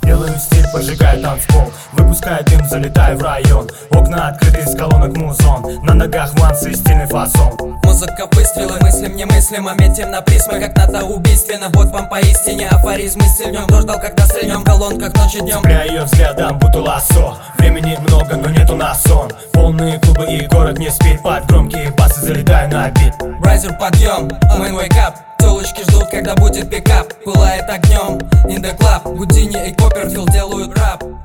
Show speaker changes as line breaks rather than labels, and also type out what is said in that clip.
Делаем стиль, поджигая танцпол, выпуская дым, залетая в район. Окна открыты, из колонок музон, на ногах вансы, стильный фасон.
Музыка, выстрелы, мыслим немыслимо, метим на призмы, как НАТО убийственно. Вот вам поистине афоризмы сильнем. Кто ждал, когда стрельнем в колонках ночью днем?
Цепляя ее взглядом, будто лассо. Времени много, но нету на сон. Полные клубы и город не спит. Под громкие басы залетаю на бит.
Брайзер, подъем, мэн, wake up. Тёлочки ждут, когда будет пикап. Пылает огнем, in the club. Гудини и Копперфилд делают рап.